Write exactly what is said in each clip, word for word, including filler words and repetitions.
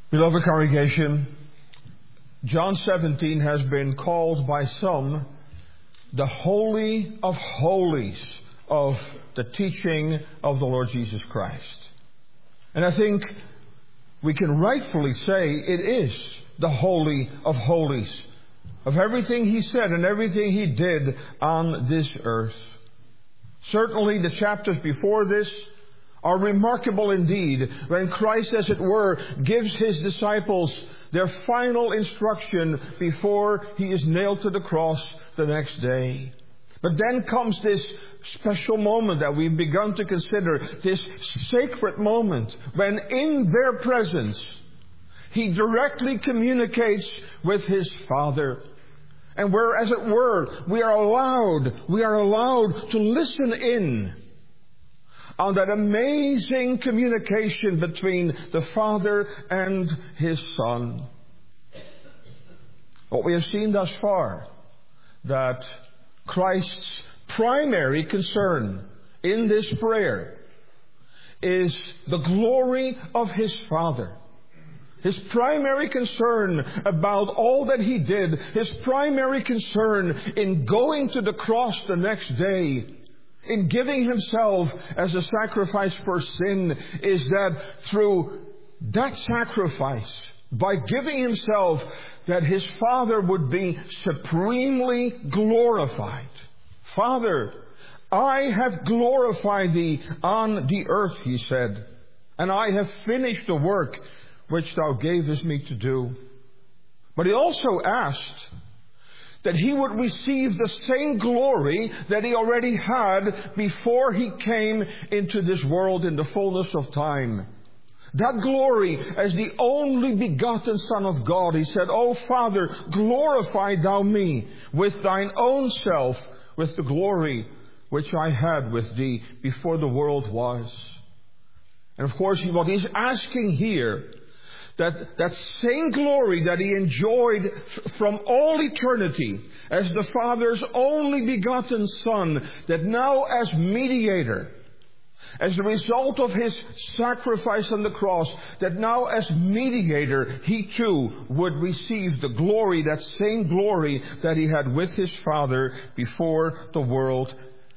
Beloved congregation, John seventeen has been called by some the Holy of Holies of the teaching of the Lord Jesus Christ. And I think we can rightfully say it is the Holy of Holies of everything He said and everything He did on this earth. Certainly the chapters before this are remarkable indeed, when Christ, as it were, gives His disciples their final instruction before He is nailed to the cross the next day. But then comes this special moment that we've begun to consider, this sacred moment, when in their presence He directly communicates with His Father. And where, as it were, we are allowed, we are allowed to listen in on that amazing communication between the Father and His Son. What we have seen thus far, that Christ's primary concern in this prayer is the glory of His Father. His primary concern about all that He did, His primary concern in going to the cross the next day, in giving Himself as a sacrifice for sin, is that through that sacrifice, by giving Himself, that His Father would be supremely glorified. Father, I have glorified Thee on the earth, He said, and I have finished the work which Thou gavest me to do. But He also asked that He would receive the same glory that He already had before He came into this world in the fullness of time. That glory as the only begotten Son of God. He said, O Father, glorify Thou me with Thine own self, with the glory which I had with Thee before the world was. And of course, what He's asking here, That, that same glory that He enjoyed from all eternity as the Father's only begotten Son, that now as mediator, as the result of His sacrifice on the cross, that now as mediator He too would receive the glory, that same glory that He had with His Father before the world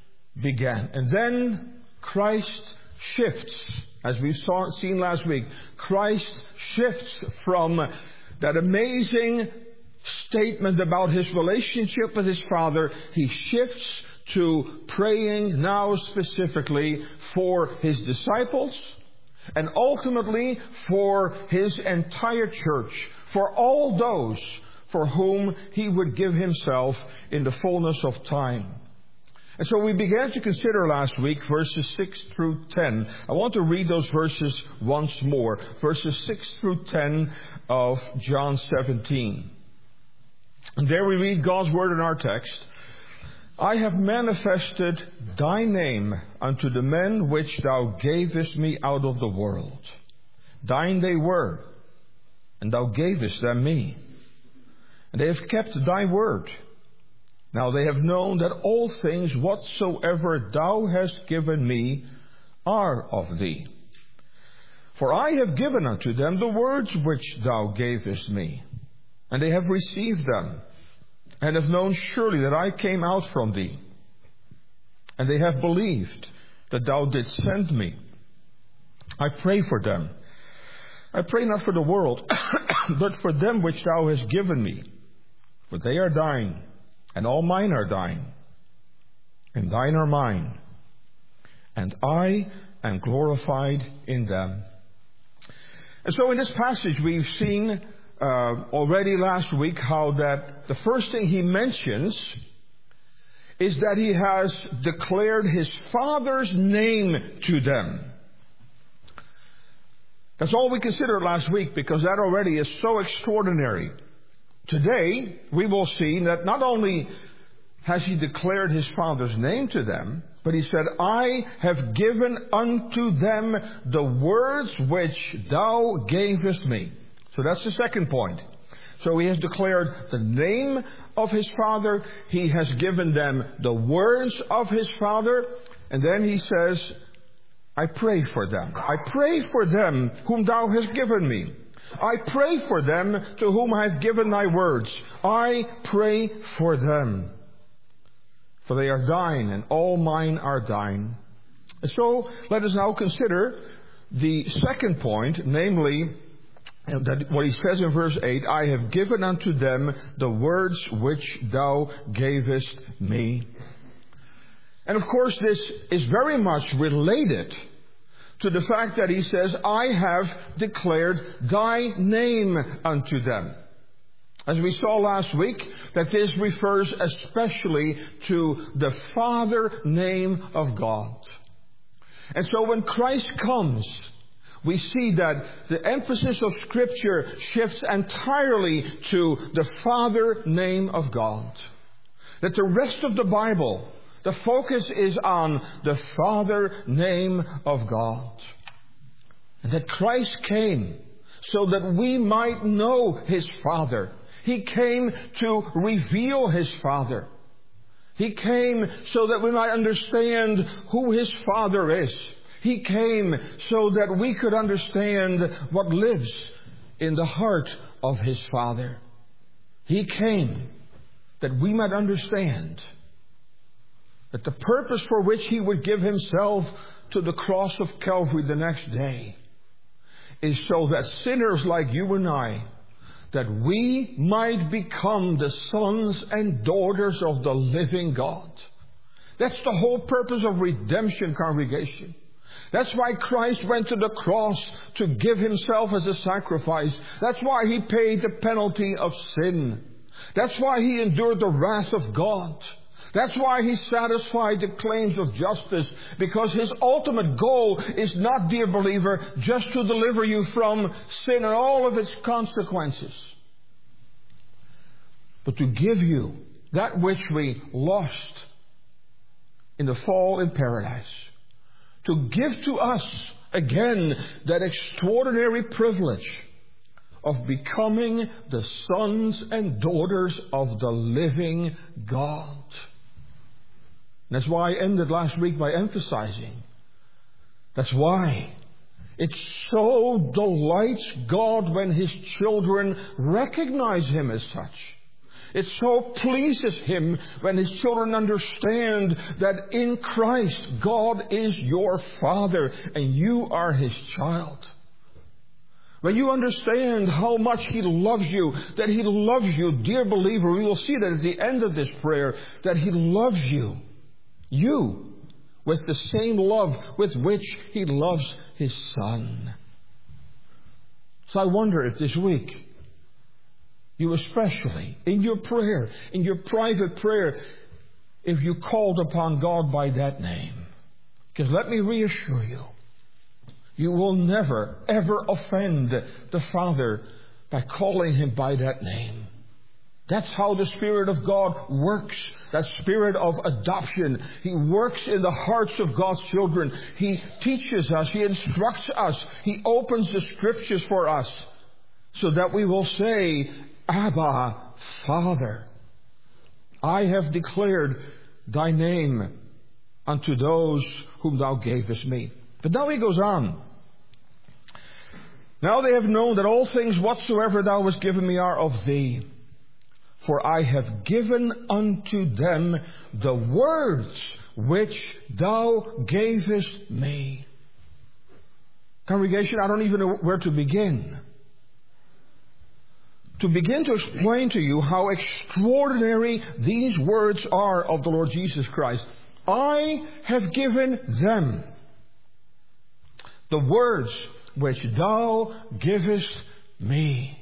began. And then Christ shifts. As we've saw, seen last week, Christ shifts from that amazing statement about His relationship with His Father. He shifts to praying now specifically for His disciples and ultimately for His entire church, for all those for whom He would give Himself in the fullness of time. And so we began to consider last week verses six through ten. I want to read those verses once more. Verses six through ten of John seventeen. And there we read God's word in our text. I have manifested Thy name unto the men which Thou gavest me out of the world. Thine they were, and Thou gavest them me. And they have kept Thy word. Now they have known that all things whatsoever Thou hast given me are of Thee. For I have given unto them the words which Thou gavest me, and they have received them, and have known surely that I came out from Thee. And they have believed that Thou didst send me. I pray for them. I pray not for the world, but for them which Thou hast given me. For they are Thine, and all mine are Thine, and Thine are mine, and I am glorified in them. And so in this passage we've seen uh, already last week how that the first thing He mentions is that He has declared His Father's name to them. That's all we considered last week, because that already is so extraordinary. Today, we will see that not only has He declared His Father's name to them, but He said, I have given unto them the words which Thou gavest me. So that's the second point. So He has declared the name of His Father. He has given them the words of His Father. And then He says, I pray for them. I pray for them whom Thou hast given me. I pray for them to whom I have given thy words. I pray for them. For they are thine, and all mine are thine. So let us now consider the second point, namely, that what he says in verse eight, I have given unto them the words which thou gavest me. And of course this is very much related to the fact that he says, I have declared thy name unto them. As we saw last week, that this refers especially to the Father name of God. And so when Christ comes, we see that the emphasis of Scripture shifts entirely to the Father name of God. That the rest of the Bible, the focus is on the Father name of God. And that Christ came so that we might know His Father. He came to reveal His Father. He came so that we might understand who His Father is. He came so that we could understand what lives in the heart of His Father. He came that we might understand that the purpose for which He would give Himself to the cross of Calvary the next day is so that sinners like you and I, that we might become the sons and daughters of the living God. That's the whole purpose of redemption, congregation. That's why Christ went to the cross, to give Himself as a sacrifice. That's why He paid the penalty of sin. That's why He endured the wrath of God. That's why He satisfied the claims of justice, because His ultimate goal is not, dear believer, just to deliver you from sin and all of its consequences, but to give you that which we lost in the fall in paradise. To give to us again that extraordinary privilege of becoming the sons and daughters of the living God. That's why I ended last week by emphasizing. That's why it so delights God when His children recognize Him as such. It so pleases Him when His children understand that in Christ God is your Father and you are His child. When you understand how much He loves you, that He loves you, dear believer, we will see that at the end of this prayer, that He loves you. You, with the same love with which He loves His Son. So I wonder if this week, you especially, in your prayer, in your private prayer, if you called upon God by that name. Because let me reassure you, you will never, ever offend the Father by calling Him by that name. That's how the Spirit of God works. That spirit of adoption. He works in the hearts of God's children. He teaches us. He instructs us. He opens the Scriptures for us so that we will say, Abba, Father, I have declared thy name unto those whom thou gavest me. But now he goes on. Now they have known that all things whatsoever thou hast given me are of thee. For I have given unto them the words which thou gavest me. Congregation, I don't even know where to begin. To begin to explain to you how extraordinary these words are of the Lord Jesus Christ. I have given them the words which thou givest me.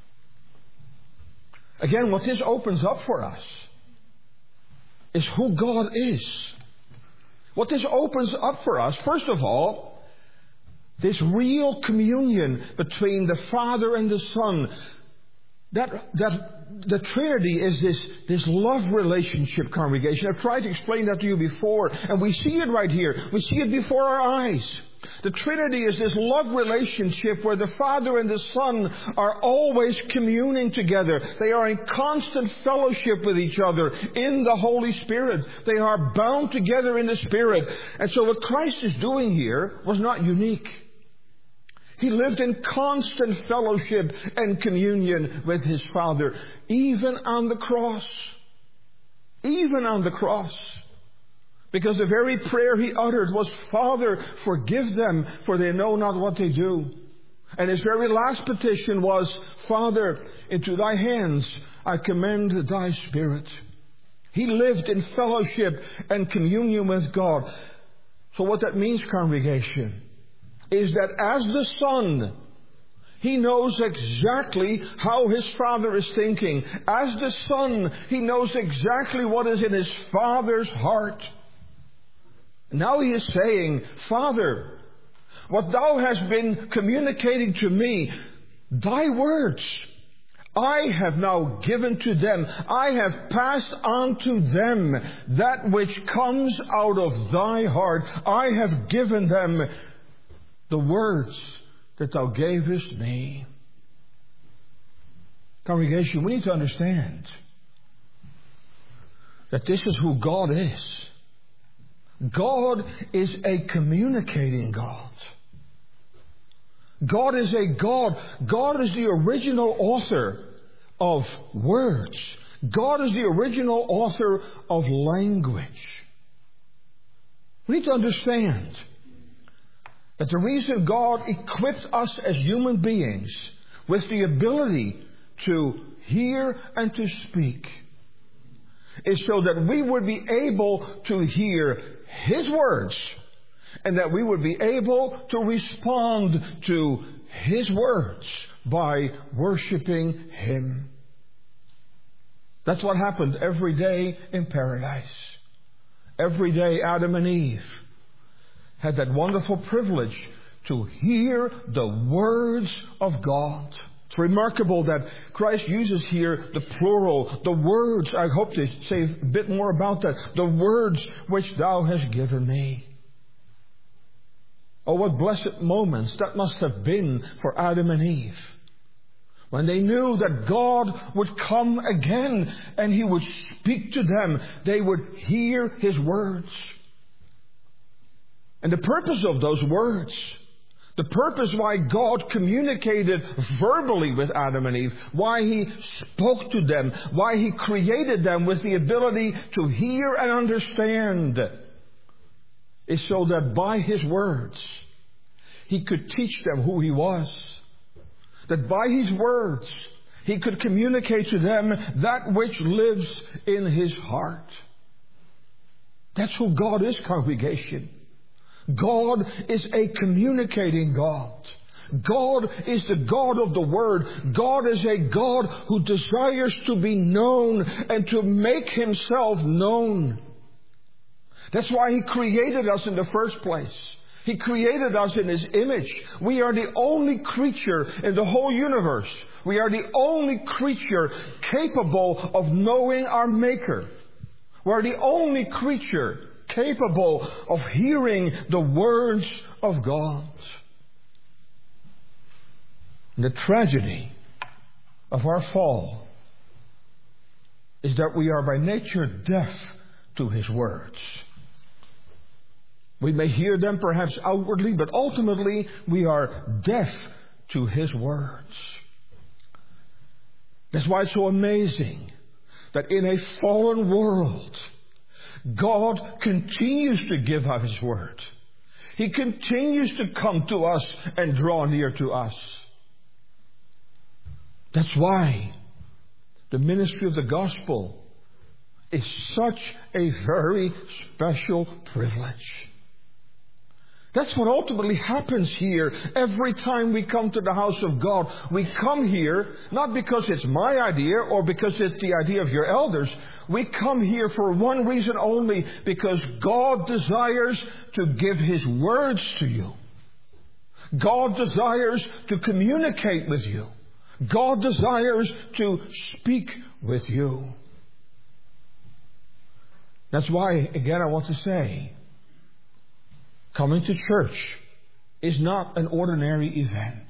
Again, what this opens up for us is who God is. What this opens up for us, first of all, this real communion between the Father and the Son. That, that the Trinity is this, this love relationship, congregation. I've tried to explain that to you before, and we see it right here. We see it before our eyes. The Trinity is this love relationship where the Father and the Son are always communing together. They are in constant fellowship with each other in the Holy Spirit. They are bound together in the Spirit. And so what Christ is doing here was not unique. He lived in constant fellowship and communion with His Father, even on the cross. Even on the cross. Because the very prayer He uttered was, Father, forgive them, for they know not what they do. And His very last petition was, Father, into Thy hands I commend Thy Spirit. He lived in fellowship and communion with God. So what that means, congregation, is that as the Son, He knows exactly how His Father is thinking. As the Son, He knows exactly what is in His Father's heart. Now He is saying, Father, what Thou hast been communicating to me, Thy words, I have now given to them. I have passed on to them that which comes out of Thy heart. I have given them the words that Thou gavest me. Congregation, we need to understand that this is who God is. God is a communicating God. God is a God. God is the original author of words. God is the original author of language. We need to understand that the reason God equipped us as human beings with the ability to hear and to speak is so that we would be able to hear His words and that we would be able to respond to His words by worshiping Him. That's what happened every day in paradise. Every day Adam and Eve had that wonderful privilege to hear the words of God. It's remarkable that Christ uses here the plural, the words. I hope to say a bit more about that. The words which Thou hast given me. Oh, what blessed moments that must have been for Adam and Eve, when they knew that God would come again and He would speak to them. They would hear His words. And the purpose of those words, the purpose why God communicated verbally with Adam and Eve, why He spoke to them, why He created them with the ability to hear and understand, is so that by His words He could teach them who He was. That by His words He could communicate to them that which lives in His heart. That's who God is, congregation. God is a communicating God. God is the God of the Word. God is a God who desires to be known and to make Himself known. That's why He created us in the first place. He created us in His image. We are the only creature in the whole universe. We are the only creature capable of knowing our Maker. We are the only creature capable of hearing the words of God. And the tragedy of our fall is that we are by nature deaf to His words. We may hear them perhaps outwardly, but ultimately we are deaf to His words. That's why it's so amazing that in a fallen world, God continues to give us His word. He continues to come to us and draw near to us. That's why the ministry of the gospel is such a very special privilege. That's what ultimately happens here every time we come to the house of God. We come here not because it's my idea or because it's the idea of your elders. We come here for one reason only, because God desires to give His words to you. God desires to communicate with you. God desires to speak with you. That's why, again, I want to say, coming to church is not an ordinary event.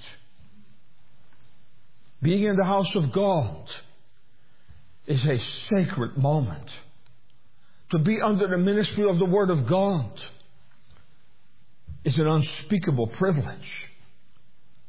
Being in the house of God is a sacred moment. To be under the ministry of the Word of God is an unspeakable privilege.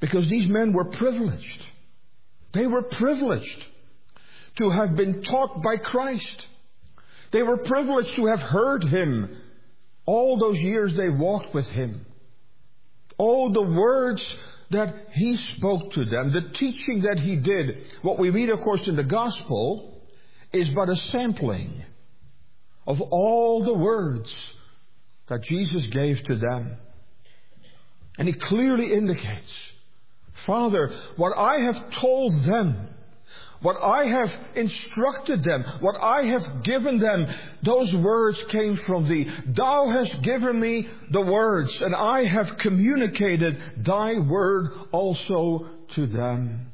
Because these men were privileged. They were privileged to have been taught by Christ. They were privileged to have heard Him all those years they walked with Him. All the words that He spoke to them, the teaching that He did. What we read, of course, in the Gospel is but a sampling of all the words that Jesus gave to them. And He clearly indicates, Father, what I have told them, what I have instructed them, what I have given them, those words came from Thee. Thou hast given me the words, and I have communicated Thy word also to them.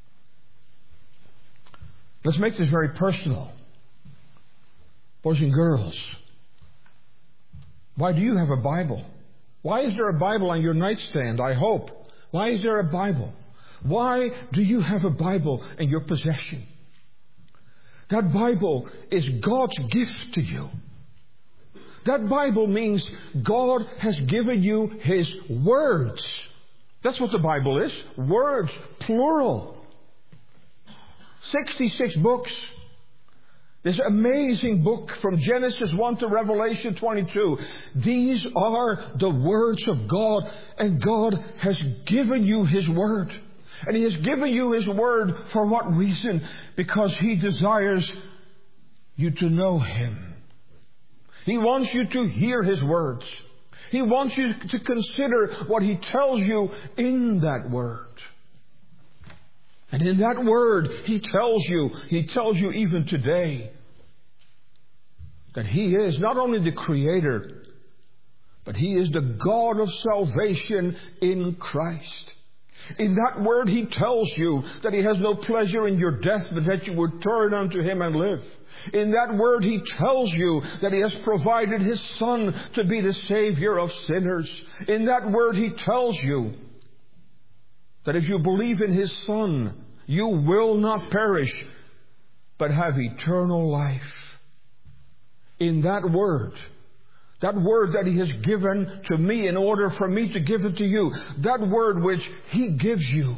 Let's make this very personal. Boys and girls, why do you have a Bible? Why is there a Bible on your nightstand, I hope? Why is there a Bible? Why do you have a Bible in your possession? That Bible is God's gift to you. That Bible means God has given you His words. That's what the Bible is. Words, plural. sixty-six books. This amazing book from Genesis one to Revelation twenty-two. These are the words of God, and God has given you His word. And He has given you His word for what reason? Because He desires you to know Him. He wants you to hear His words. He wants you to consider what He tells you in that word. And in that word, He tells you, He tells you even today, that He is not only the Creator, but He is the God of salvation in Christ. In that word, He tells you that He has no pleasure in your death, but that you would turn unto Him and live. In that word, He tells you that He has provided His Son to be the Savior of sinners. In that word, He tells you that if you believe in His Son, you will not perish, but have eternal life. In that word, that word that He has given to me in order for me to give it to you, that word which He gives you,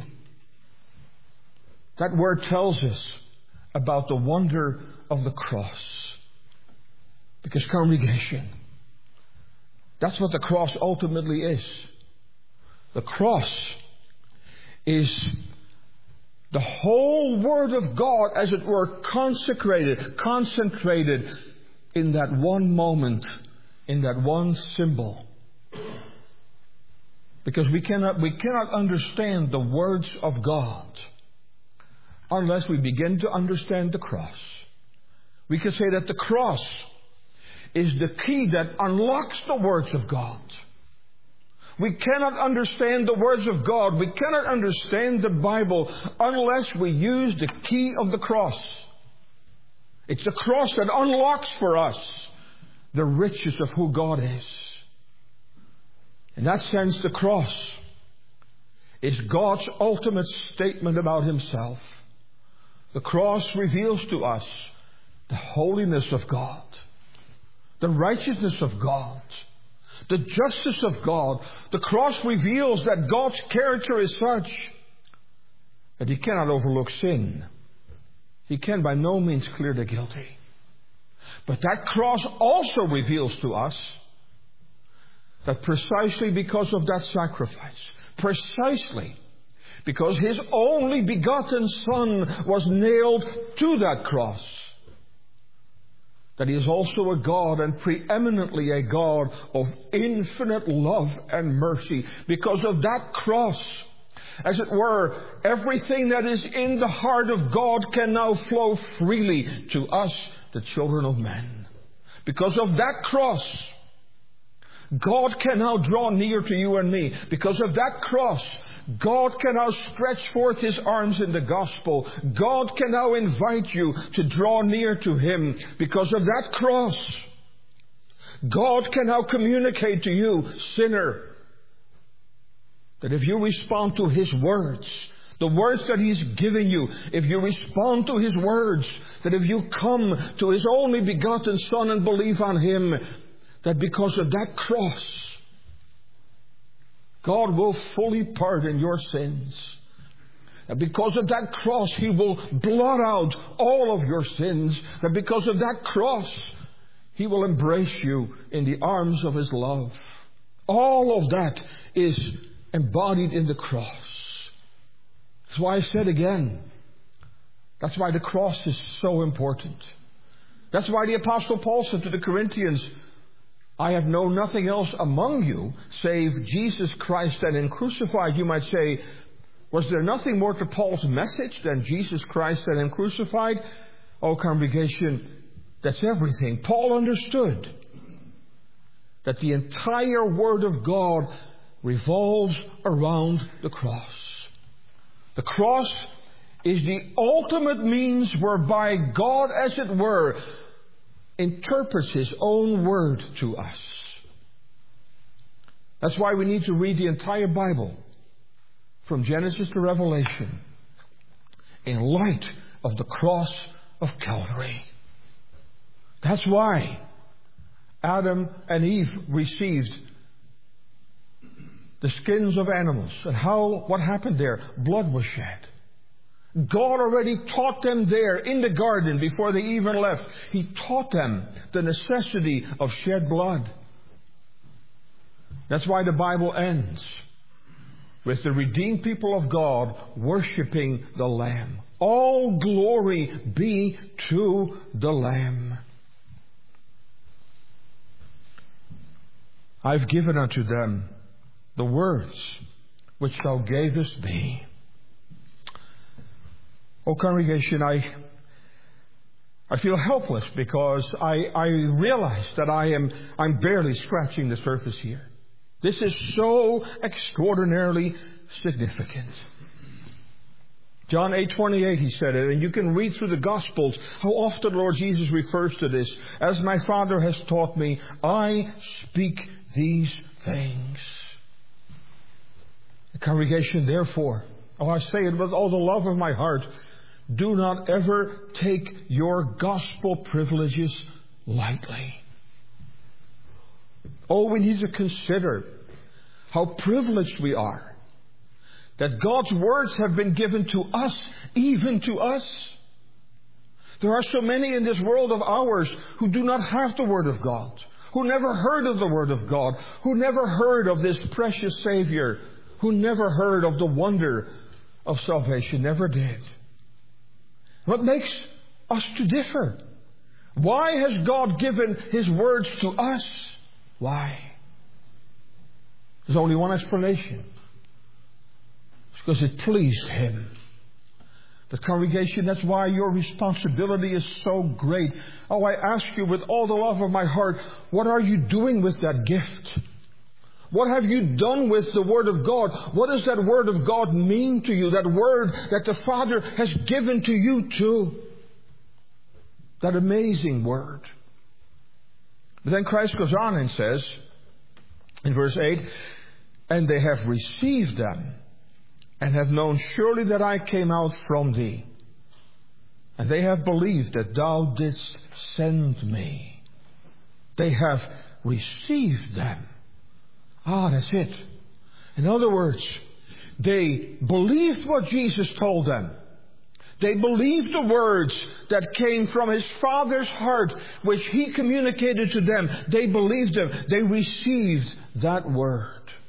that word tells us about the wonder of the cross. Because, congregation, that's what the cross ultimately is. The cross is the whole Word of God, as it were, consecrated, concentrated in that one moment, in that one symbol. Because we cannot, we cannot understand the words of God unless we begin to understand the cross. We can say that the cross is the key that unlocks the words of God. We cannot understand the words of God, we cannot understand the Bible unless we use the key of the cross. It's the cross that unlocks for us the riches of who God is. In that sense, the cross is God's ultimate statement about Himself. The cross reveals to us the holiness of God, the righteousness of God, the justice of God. The cross reveals that God's character is such that He cannot overlook sin. He can by no means clear the guilty. But that cross also reveals to us that precisely because of that sacrifice, precisely because His only begotten Son was nailed to that cross, that He is also a God, and preeminently a God, of infinite love and mercy. Because of that cross, as it were, everything that is in the heart of God can now flow freely to us, the children of men. Because of that cross, God can now draw near to you and me. Because of that cross, God can now stretch forth His arms in the gospel. God can now invite you to draw near to Him. Because of that cross, God can now communicate to you, sinner, that if you respond to His words, the words that He's giving you, if you respond to His words, that if you come to His only begotten Son and believe on Him, that because of that cross, God will fully pardon your sins. And because of that cross, He will blot out all of your sins. And because of that cross, He will embrace you in the arms of His love. All of that is embodied in the cross. That's why I said again, that's why the cross is so important. That's why the Apostle Paul said to the Corinthians, I have known nothing else among you save Jesus Christ and Him crucified. You might say, was there nothing more to Paul's message than Jesus Christ and Him crucified? Oh, congregation, that's everything. Paul understood that the entire Word of God revolves around the cross. The cross is the ultimate means whereby God, as it were, interprets His own Word to us. That's why we need to read the entire Bible, from Genesis to Revelation, in light of the cross of Calvary. That's why Adam and Eve received the skins of animals. And how, what happened there? Blood was shed. God already taught them there in the garden before they even left. He taught them the necessity of shed blood. That's why the Bible ends with the redeemed people of God worshiping the Lamb. All glory be to the Lamb. I've given unto them the words which Thou gavest me. Oh, congregation, I I feel helpless because I, I realize that I am I'm barely scratching the surface here. This is so extraordinarily significant. John eight twenty-eight, He said it, and you can read through the Gospels how often Lord Jesus refers to this. As my Father has taught me, I speak these things. The congregation, therefore, oh, I say it with all the love of my heart, do not ever take your gospel privileges lightly. Oh, we need to consider how privileged we are that God's words have been given to us, even to us. There are so many in this world of ours who do not have the Word of God, who never heard of the Word of God, who never heard of this precious Savior, who never heard of the wonder of salvation, never did. What makes us to differ? Why has God given His words to us? Why? There's only one explanation. It's because it pleased Him. The congregation, that's why your responsibility is so great. Oh, I ask you with all the love of my heart, what are you doing with that gift? What have you done with the Word of God? What does that Word of God mean to you? That Word that the Father has given to you too. That amazing Word. But then Christ goes on and says, in verse eight, and they have received them, and have known surely that I came out from thee. And they have believed that thou didst send me. They have received them. Ah, that's it. In other words, they believed what Jesus told them. They believed the words that came from His Father's heart, which He communicated to them. They believed them. They received that word.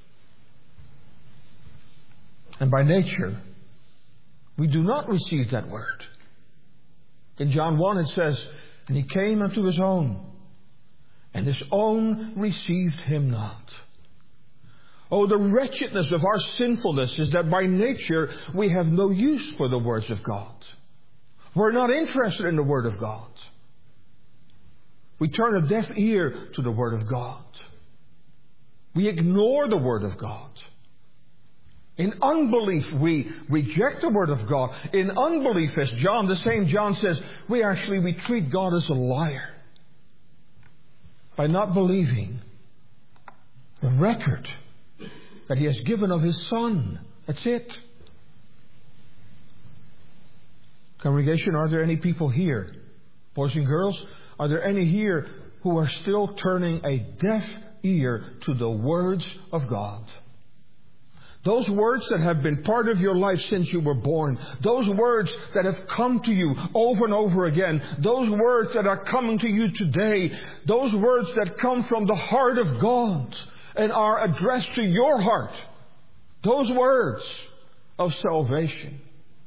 And by nature, we do not receive that word. In John one it says, and He came unto His own, and His own received Him not. Oh, the wretchedness of our sinfulness is that by nature we have no use for the words of God. We're not interested in the Word of God. We turn a deaf ear to the Word of God. We ignore the Word of God. In unbelief, we reject the Word of God. In unbelief, as John, the same John says, we actually, we treat God as a liar. By not believing the record that He has given of His Son. That's it. Congregation, are there any people here, boys and girls, are there any here who are still turning a deaf ear to the words of God? Those words that have been part of your life since you were born. Those words that have come to you over and over again. Those words that are coming to you today. Those words that come from the heart of God and are addressed to your heart. Those words of salvation.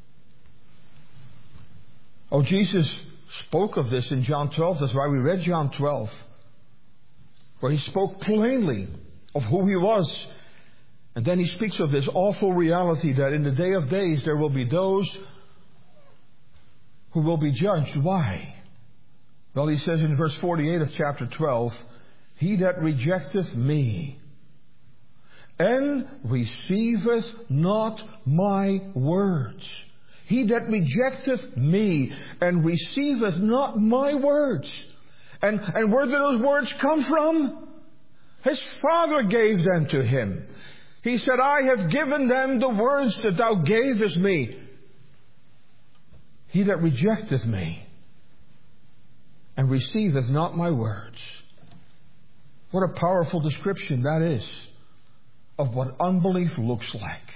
Oh, Jesus spoke of this in John twelve. That's why we read John twelve. Where He spoke plainly of who He was. And then He speaks of this awful reality that in the day of days there will be those who will be judged. Why? Well, He says in verse forty-eight of chapter twelve, He that rejecteth me and receiveth not my words. He that rejecteth me and receiveth not my words. And, and where did those words come from? His Father gave them to Him. He said, I have given them the words that thou gavest me. He that rejecteth me and receiveth not my words. What a powerful description that is of what unbelief looks like.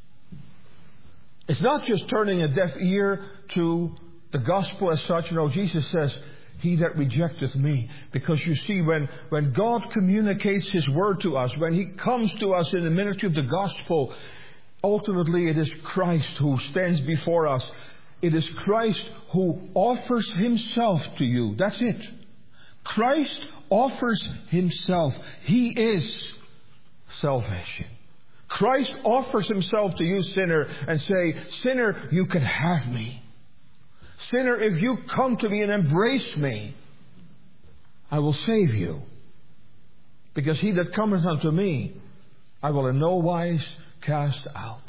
It's not just turning a deaf ear to the gospel as such. You know, Jesus says, He that rejecteth me. Because you see, when, when God communicates His word to us, when He comes to us in the ministry of the gospel, ultimately it is Christ who stands before us. It is Christ who offers Himself to you. That's it. Christ offers Himself. He is salvation. Christ offers Himself to you, sinner, and say, sinner, you can have me. Sinner, if you come to me and embrace me, I will save you. Because he that cometh unto me, I will in no wise cast out.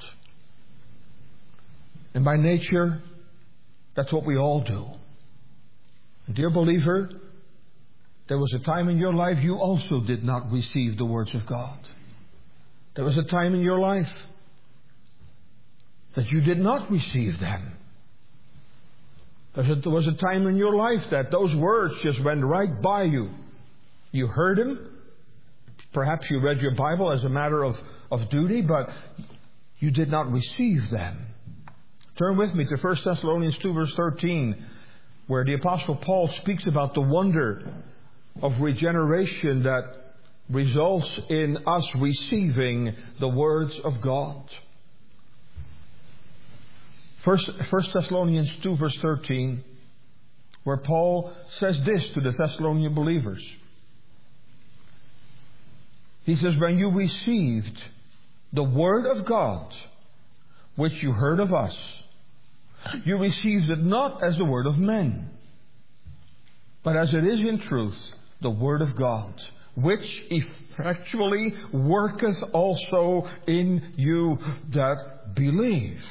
And by nature, that's what we all do. And dear believer, there was a time in your life you also did not receive the words of God. There was a time in your life that you did not receive them. There was a time in your life that those words just went right by you. You heard them. Perhaps you read your Bible as a matter of, of duty, but you did not receive them. Turn with me to First Thessalonians two verse thirteen, where the Apostle Paul speaks about the wonder of regeneration that results in us receiving the words of God. First, First Thessalonians two verse thirteen, where Paul says this to the Thessalonian believers. He says, when you received the word of God, which you heard of us, you received it not as the word of men, but as it is in truth, the word of God, which effectually worketh also in you that believe.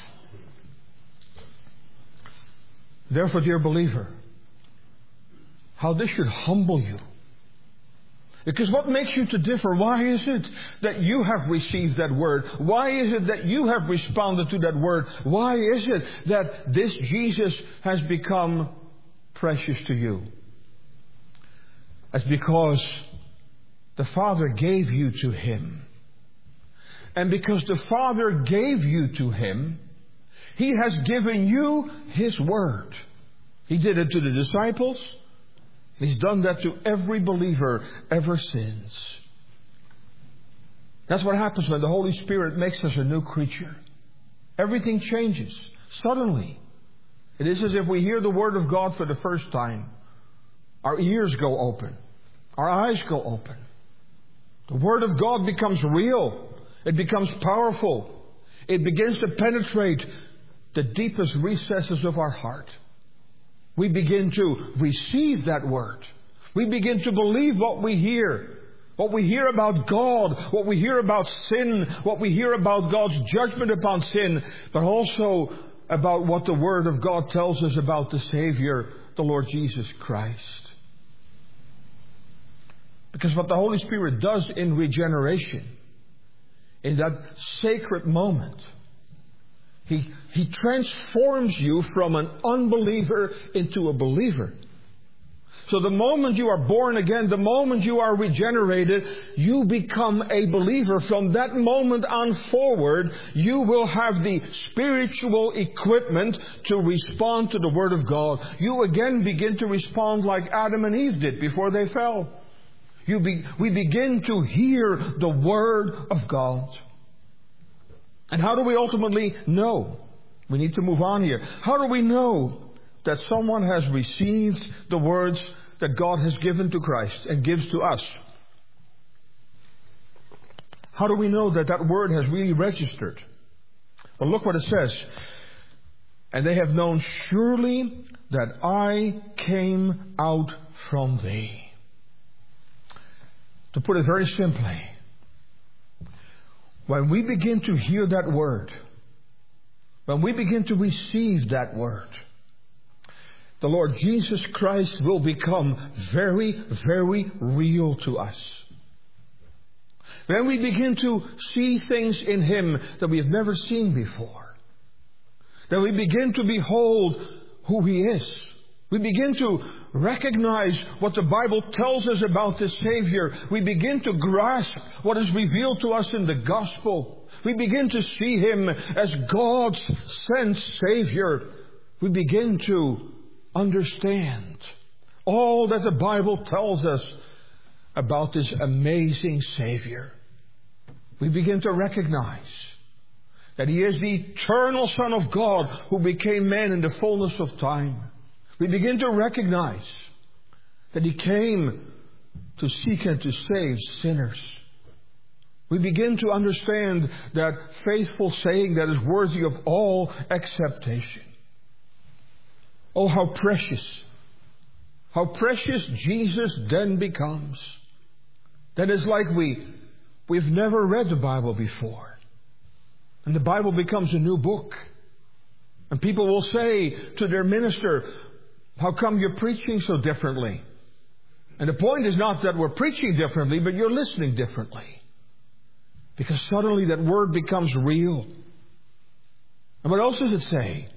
Therefore, dear believer, how this should humble you. Because what makes you to differ? Why is it that you have received that word? Why is it that you have responded to that word? Why is it that this Jesus has become precious to you? It's because the Father gave you to Him. And because the Father gave you to Him, He has given you His word. He did it to the disciples. He's done that to every believer ever since. That's what happens when the Holy Spirit makes us a new creature. Everything changes suddenly. It is as if we hear the Word of God for the first time. Our ears go open. Our eyes go open. The Word of God becomes real. It becomes powerful. It begins to penetrate the deepest recesses of our heart. We begin to receive that word. We begin to believe what we hear. What we hear about God, what we hear about sin, what we hear about God's judgment upon sin, but also about what the Word of God tells us about the Savior, the Lord Jesus Christ. Because what the Holy Spirit does in regeneration, in that sacred moment, He, he transforms you from an unbeliever into a believer. So the moment you are born again, the moment you are regenerated, you become a believer. From that moment on forward, you will have the spiritual equipment to respond to the Word of God. You again begin to respond like Adam and Eve did before they fell. You be, we begin to hear the Word of God. And how do we ultimately know? We need to move on here. How do we know that someone has received the words that God has given to Christ and gives to us? How do we know that that word has really registered? Well, look what it says. And they have known surely that I came out from thee. To put it very simply, when we begin to hear that word, when we begin to receive that word, the Lord Jesus Christ will become very, very real to us. When we begin to see things in Him that we have never seen before, then we begin to behold who He is. We begin to recognize what the Bible tells us about the Savior. We begin to grasp what is revealed to us in the Gospel. We begin to see Him as God's sent Savior. We begin to understand all that the Bible tells us about this amazing Savior. We begin to recognize that He is the eternal Son of God who became man in the fullness of time. We begin to recognize that He came to seek and to save sinners. We begin to understand that faithful saying that is worthy of all acceptation. Oh, how precious, how precious Jesus then becomes. That is like we, we've never read the Bible before. And the Bible becomes a new book. And people will say to their minister, how come you're preaching so differently? And the point is not that we're preaching differently, but you're listening differently. Because suddenly that word becomes real. And what else does it say?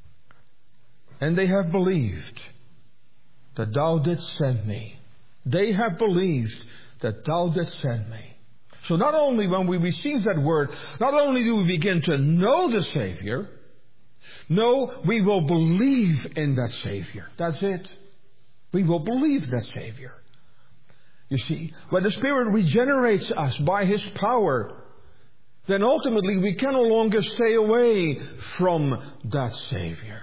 And they have believed that thou didst send me. They have believed that thou didst send me. So not only when we receive that word, not only do we begin to know the Savior, no, we will believe in that Savior. That's it. We will believe that Savior. You see, when the Spirit regenerates us by His power, then ultimately we can no longer stay away from that Savior.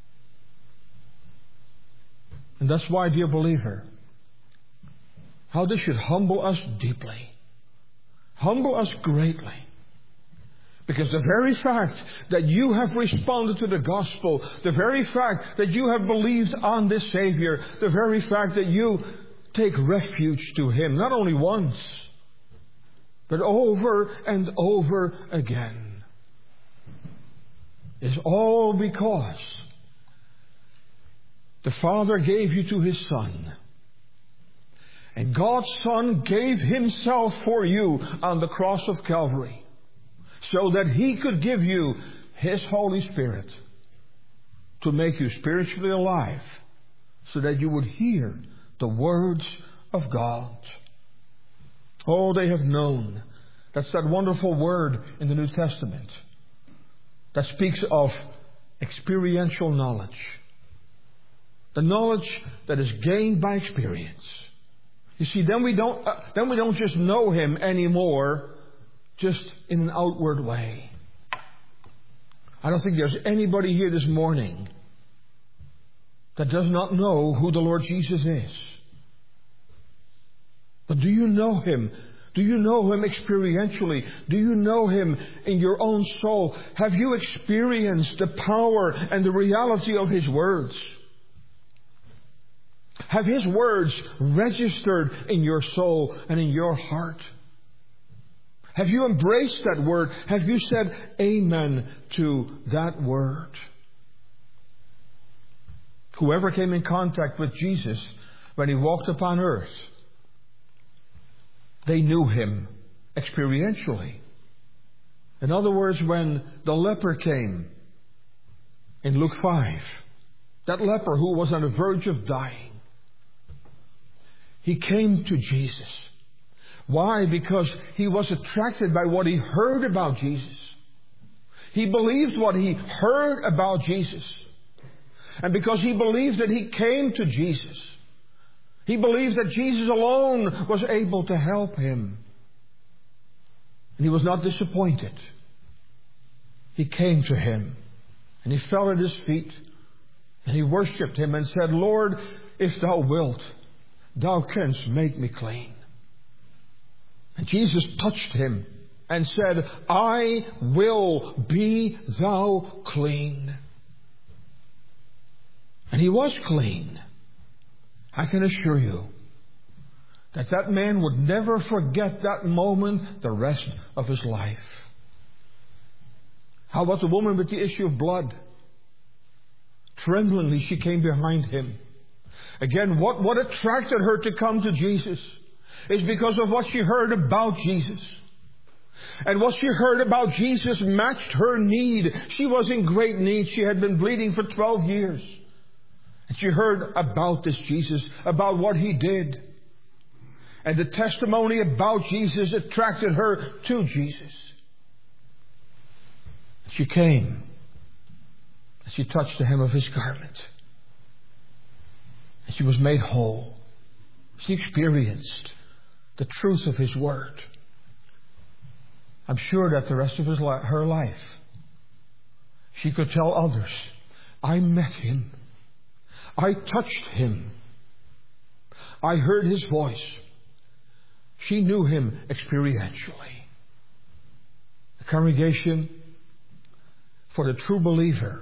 And that's why, dear believer, how this should humble us deeply. Humble us greatly. Because the very fact that you have responded to the gospel, the very fact that you have believed on this Savior, the very fact that you take refuge to Him, not only once, but over and over again, is all because the Father gave you to His Son. And God's Son gave Himself for you on the cross of Calvary, so that He could give you His Holy Spirit to make you spiritually alive, so that you would hear the words of God. Oh, they have known. That's that wonderful word in the New Testament that speaks of experiential knowledge. The knowledge that is gained by experience. You see, then we don't uh, then we don't just know Him anymore just in an outward way. I don't think there's anybody here this morning that does not know who the Lord Jesus is. But do you know Him? Do you know Him experientially? Do you know Him in your own soul? Have you experienced the power and the reality of His words? Have His words registered in your soul and in your heart? Have you embraced that word? Have you said amen to that word? Whoever came in contact with Jesus when He walked upon earth, they knew Him experientially. In other words, when the leper came in Luke five, that leper who was on the verge of dying, He came to Jesus. Why? Because he was attracted by what he heard about Jesus. He believed what he heard about Jesus. And because he believed that, he came to Jesus. He believes that Jesus alone was able to help him. And he was not disappointed. He came to him and he fell at his feet and he worshipped him and said, Lord, if thou wilt, thou canst make me clean. And Jesus touched him and said, I will be thou clean. And he was clean. I can assure you that that man would never forget that moment the rest of his life. How about the woman with the issue of blood? Tremblingly she came behind him. Again, what, what attracted her to come to Jesus is because of what she heard about Jesus. And what she heard about Jesus matched her need. She was in great need. She had been bleeding for twelve years. And she heard about this Jesus, about what he did. And the testimony about Jesus attracted her to Jesus. She came and she touched the hem of his garment. And she was made whole. She experienced the truth of his word. I'm sure that the rest of his li- her life, she could tell others, I met him. I touched him. I heard his voice. She knew him experientially. The congregation, for the true believer,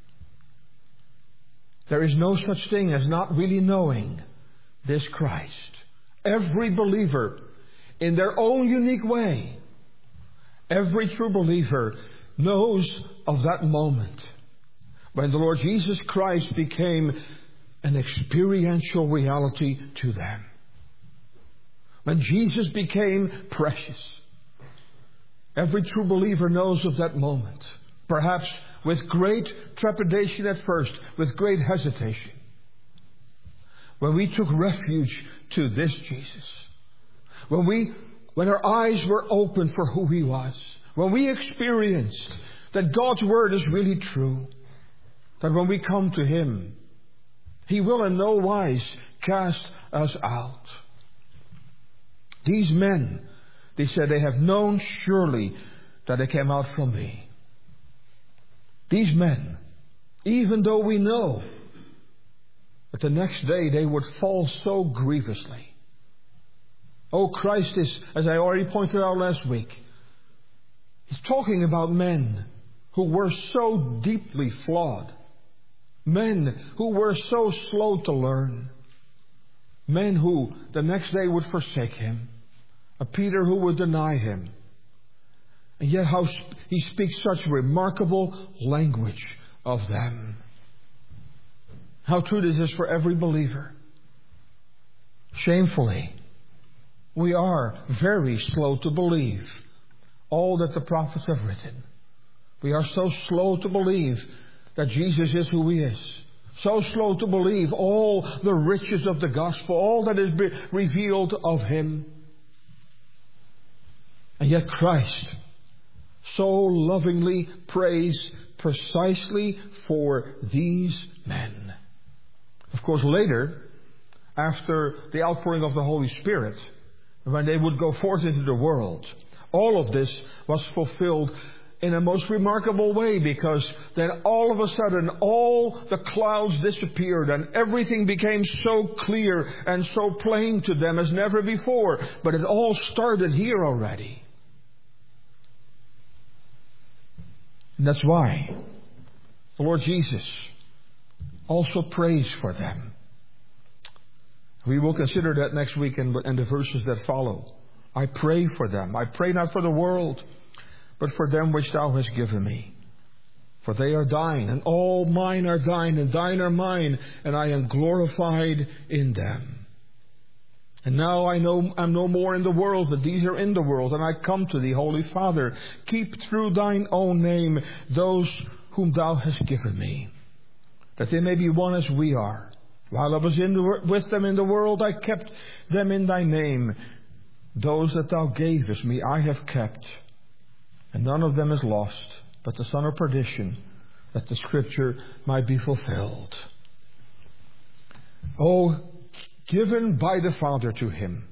there is no such thing as not really knowing this Christ. Every believer, in their own unique way, every true believer knows of that moment when the Lord Jesus Christ became an experiential reality to them. When Jesus became precious. Every true believer knows of that moment. Perhaps with great trepidation at first, with great hesitation. When we took refuge to this Jesus. When we, when our eyes were open for who he was. When we experienced that God's word is really true. That when we come to him, he will in no wise cast us out. These men, they said, they have known surely that they came out from thee. These men, even though we know that the next day they would fall so grievously. Oh, Christ is, as I already pointed out last week, he's talking about men who were so deeply flawed. Men who were so slow to learn. Men who the next day would forsake him. A Peter who would deny him. And yet how he speaks such remarkable language of them. How true this is for every believer. Shamefully, we are very slow to believe all that the prophets have written. We are so slow to believe that Jesus is who he is. So slow to believe all the riches of the gospel, all that is revealed of him. And yet Christ so lovingly prays precisely for these men. Of course, later, after the outpouring of the Holy Spirit, when they would go forth into the world, all of this was fulfilled in a most remarkable way, because then all of a sudden all the clouds disappeared and everything became so clear and so plain to them as never before. But it all started here already. And that's why the Lord Jesus also prays for them. We will consider that next week in, in the verses that follow. I pray for them. I pray not for the world, but for them which thou hast given me. For they are thine, and all mine are thine, and thine are mine, and I am glorified in them. And now I know I'm no more in the world, but these are in the world, and I come to thee, Holy Father. Keep through thine own name those whom thou hast given me, that they may be one as we are. While I was in the, wor- with them in the world, I kept them in thy name. Those that thou gavest me, I have kept. And none of them is lost, but the son of perdition, that the scripture might be fulfilled. Oh, given by the Father to him.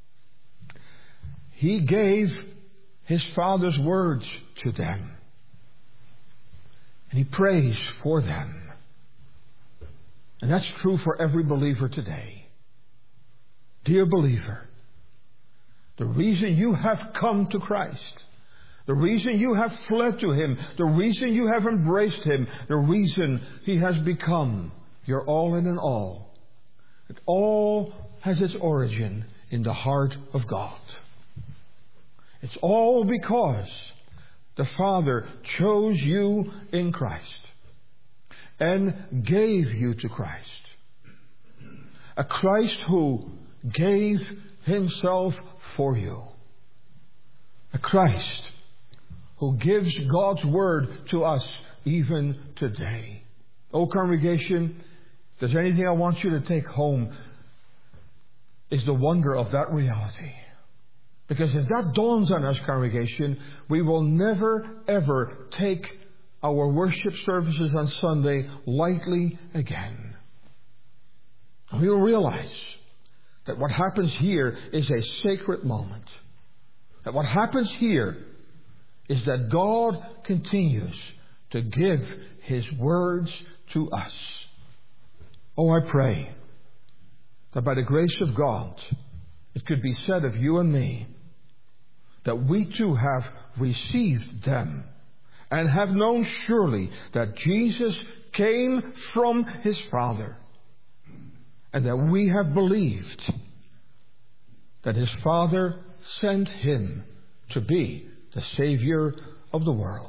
He gave his Father's words to them. And he prays for them. And that's true for every believer today. Dear believer, the reason you have come to Christ, the reason you have fled to him, the reason you have embraced him, the reason he has become your all in and all, it all has its origin in the heart of God. It's all because the Father chose you in Christ and gave you to Christ. A Christ who gave himself for you. A Christ who gives God's word to us even today. Oh, congregation, if there's anything I want you to take home, is the wonder of that reality. Because if that dawns on us, congregation, we will never ever take our worship services on Sunday lightly again. We will realize that what happens here is a sacred moment. That what happens here is that God continues to give his words to us. Oh, I pray that by the grace of God, it could be said of you and me that we too have received them and have known surely that Jesus came from his Father, and that we have believed that his Father sent him to be the Savior of the world.